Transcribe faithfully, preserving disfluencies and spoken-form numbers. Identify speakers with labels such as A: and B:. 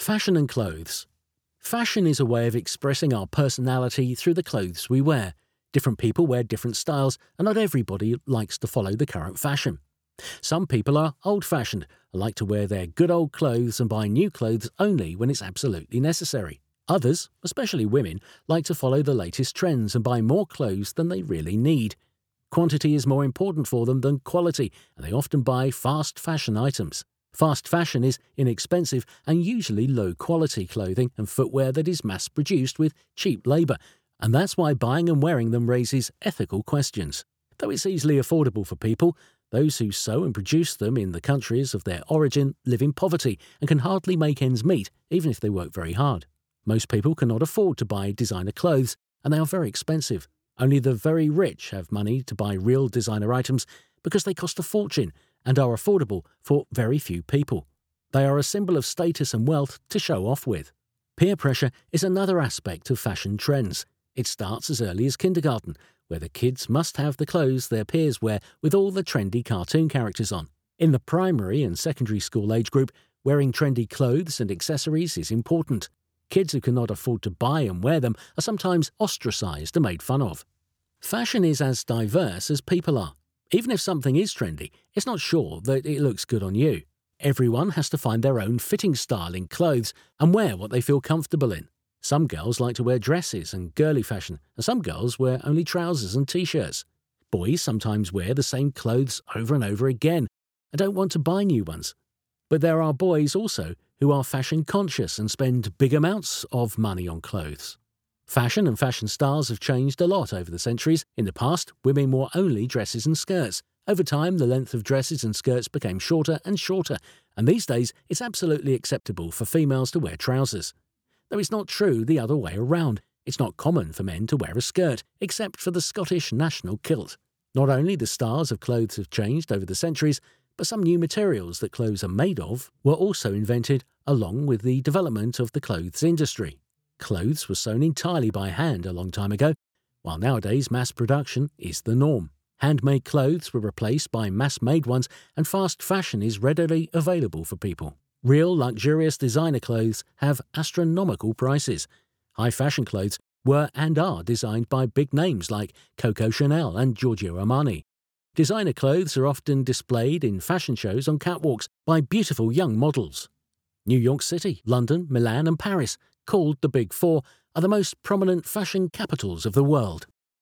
A: Fashion and clothes. Fashion is a way of expressing our personality through the clothes we wear. Different people wear different styles, and not everybody likes to follow the current fashion. Some people are old-fashioned and like to wear their good old clothes and buy new clothes only when it's absolutely necessary. Others, especially women, like to follow the latest trends and buy more clothes than they really need. Quantity is more important for them than quality, and they often buy fast fashion items. Fast fashion is inexpensive and usually low-quality clothing and footwear that is mass-produced with cheap labour, and that's why buying and wearing them raises ethical questions. Though it's easily affordable for people, those who sew and produce them in the countries of their origin live in poverty and can hardly make ends meet, even if they work very hard. Most people cannot afford to buy designer clothes, and they are very expensive. Only the very rich have money to buy real designer items because they cost a fortune and are affordable for very few people. They are a symbol of status and wealth to show off with. Peer pressure is another aspect of fashion trends. It starts as early as kindergarten, where the kids must have the clothes their peers wear with all the trendy cartoon characters on. In the primary and secondary school age group, wearing trendy clothes and accessories is important. Kids who cannot afford to buy and wear them are sometimes ostracised and made fun of. Fashion is as diverse as people are. Even if something is trendy, it's not sure that it looks good on you. Everyone has to find their own fitting style in clothes and wear what they feel comfortable in. Some girls like to wear dresses and girly fashion, and some girls wear only trousers and t-shirts. Boys sometimes wear the same clothes over and over again and don't want to buy new ones. But there are boys also who are fashion conscious and spend big amounts of money on clothes. Fashion and fashion styles have changed a lot over the centuries. In the past, women wore only dresses and skirts. Over time, the length of dresses and skirts became shorter and shorter, and these days it's absolutely acceptable for females to wear trousers. Though it's not true the other way around. It's not common for men to wear a skirt, except for the Scottish national kilt. Not only the styles of clothes have changed over the centuries, but some new materials that clothes are made of were also invented along with the development of the clothes industry. Clothes were sewn entirely by hand a long time ago, while nowadays mass production is the norm. Handmade clothes were replaced by mass-made ones, and fast fashion is readily available for people. Real luxurious designer clothes have astronomical prices. High-fashion clothes were and are designed by big names like Coco Chanel and Giorgio Armani. Designer clothes are often displayed in fashion shows on catwalks by beautiful young models. New York City, London, Milan and Paris, called the Big Four, are the most prominent fashion capitals of the world.